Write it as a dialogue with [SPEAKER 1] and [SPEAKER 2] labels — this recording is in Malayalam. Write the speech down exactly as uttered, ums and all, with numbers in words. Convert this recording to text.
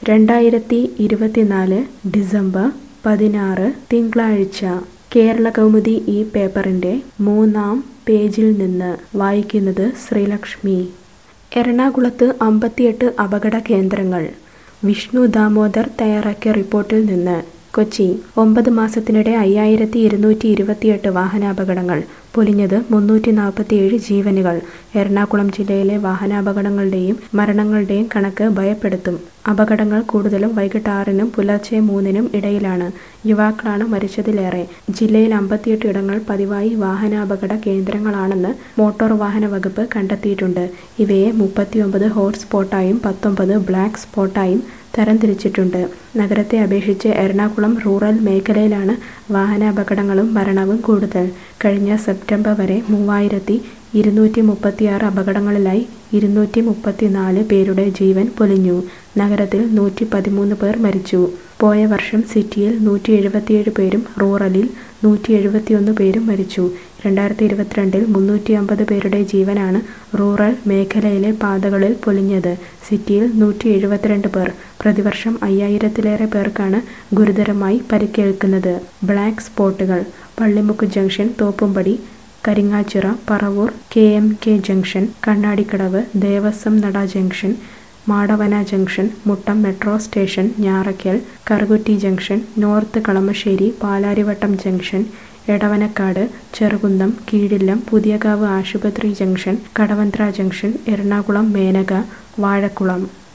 [SPEAKER 1] രണ്ടായിരത്തി ഇരുപത്തിനാല് ഡിസംബർ പതിനാറ് തിങ്കളാഴ്ച കേരളകൗമുദി ഈ പേപ്പറിന്റെ മൂന്നാം പേജിൽ നിന്ന് വായിക്കുന്നത് ശ്രീലക്ഷ്മി. എറണാകുളത്ത് അമ്പത്തിയെട്ട് അപകട കേന്ദ്രങ്ങൾ. വിഷ്ണു ദാമോദർ തയ്യാറാക്കിയ റിപ്പോർട്ടിൽ നിന്ന്. കൊച്ചി. ഒമ്പത് മാസത്തിനിടെ അയ്യായിരത്തി ഇരുന്നൂറ്റി ഇരുപത്തിയെട്ട് വാഹനാപകടങ്ങൾ. പൊലിഞ്ഞത് മുന്നൂറ്റി നാൽപ്പത്തിയേഴ് ജീവനുകൾ. എറണാകുളം ജില്ലയിലെ വാഹനാപകടങ്ങളുടെയും മരണങ്ങളുടെയും കണക്ക് ഭയപ്പെടുത്തും. അപകടങ്ങൾ കൂടുതലും വൈകിട്ട് ആറിനും പുലർച്ചെ മൂന്നിനും ഇടയിലാണ്. യുവാക്കളാണ് മരിച്ചതിലേറെ. ജില്ലയിൽ അമ്പത്തിയെട്ട് ഇടങ്ങൾ പതിവായി വാഹനാപകട കേന്ദ്രങ്ങളാണെന്ന് മോട്ടോർ വാഹന വകുപ്പ് കണ്ടെത്തിയിട്ടുണ്ട്. ഇവയെ മുപ്പത്തിയൊമ്പത് ഹോട്ട് സ്പോട്ടായും പത്തൊമ്പത് ബ്ലാക്ക് സ്പോട്ടായും തരംതിരിച്ചിട്ടുണ്ട്. നഗരത്തെ അപേക്ഷിച്ച് എറണാകുളം റൂറൽ മേഖലയിലാണ് വാഹനാപകടങ്ങളും മരണവും കൂടുതൽ. കഴിഞ്ഞ സെപ്റ്റംബർ വരെ മൂവായിരത്തി ഇരുന്നൂറ്റി മുപ്പത്തിയാറ് അപകടങ്ങളിലായി ഇരുന്നൂറ്റി മുപ്പത്തിനാല് പേരുടെ ജീവൻ പൊലിഞ്ഞു. നഗരത്തിൽ നൂറ്റി പതിമൂന്ന് പേർ മരിച്ചു. പോയ വർഷം സിറ്റിയിൽ നൂറ്റി എഴുപത്തിയേഴ് പേരും റൂറലിൽ നൂറ്റി എഴുപത്തിയൊന്ന് പേരും മരിച്ചു. രണ്ടായിരത്തി ഇരുപത്തിരണ്ടിൽ മുന്നൂറ്റി അമ്പത് പേരുടെ ജീവനാണ് റൂറൽ മേഖലയിലെ പാതകളിൽ പൊലിഞ്ഞത്. സിറ്റിയിൽ നൂറ്റി എഴുപത്തിരണ്ട് പേർ. പ്രതിവർഷം അയ്യായിരത്തിലേറെ പേർക്കാണ് ഗുരുതരമായി പരിക്കേൽക്കുന്നത്. ബ്ലാക്ക് സ്പോട്ടുകൾ. Pallimukku junction, Thoppumpady, Karingachira, Paravur, K M K junction, Kannadikkadavu, Devaswom Nada junction, Madavana junction, Muttom metro station, Njarakkal, Karukutty junction, north Kalamassery, Palarivattom junction, Edavanakkad, Cherukunnam, Keezhillam, Puthiyakavu ആശുപത്രി ജംഗ്ഷൻ, കടവന്ത്ര ജംഗ്ഷൻ, എറണാകുളം മേനക, വാഴക്കുളം.